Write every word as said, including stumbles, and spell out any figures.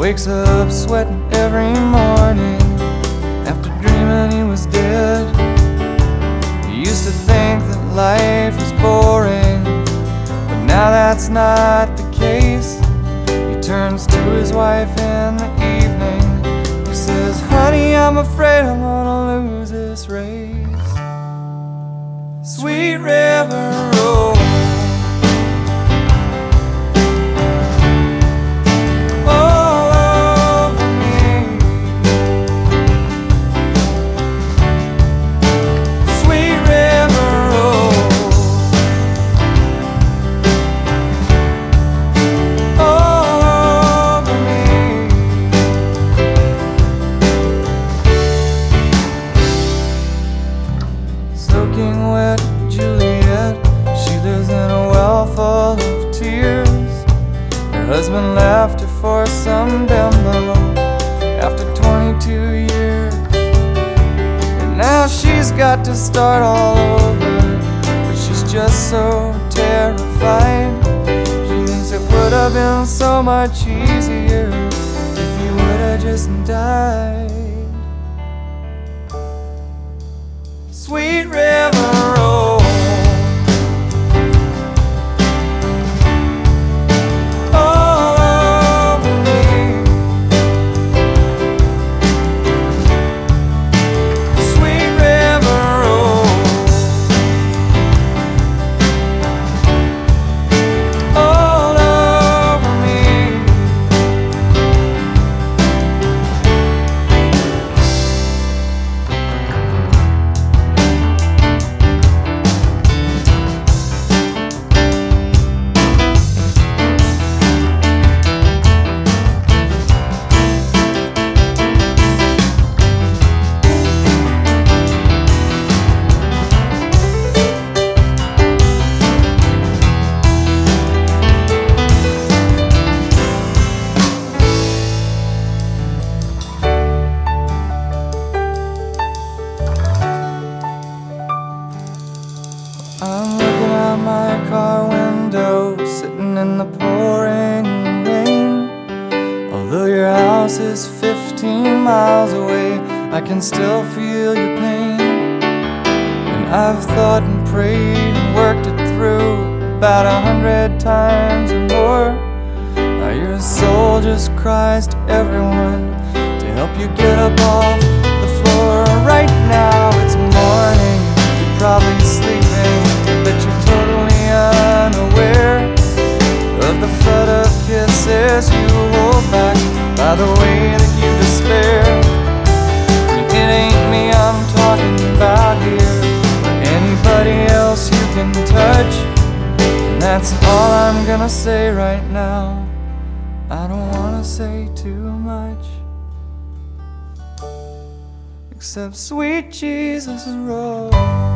wakes up sweating every morning after dreaming he was dead. He used to think that life was boring, but now that's not the case. He turns to his wife in the evening. He says, "Honey, I'm afraid I'm gonna lose this race." Sweet River Road, soaking wet Juliet, she lives in a well full of tears. Her husband left her for some bimbo after twenty-two years, and now she's got to start all over, but she's just so terrified. She thinks it would have been so much easier if he would have just died. Sweet River Road, all over me. Sweet River Road, all over me. I'm looking out my car window, sitting in the pouring rain. Although your house is fifteen miles away, I can still feel your pain. And I've thought and prayed and worked it through about a hundred times or more. Now your soul just cries to everyone to help you get up off the floor. Right now it's morning, you're probably sleeping, but you're totally unaware of the flood of kisses you hold back by the way that you despair. And it ain't me I'm talking about here, or anybody else you can touch. And that's all I'm gonna say right now. I don't wanna say too much, except sweet Jesus roll.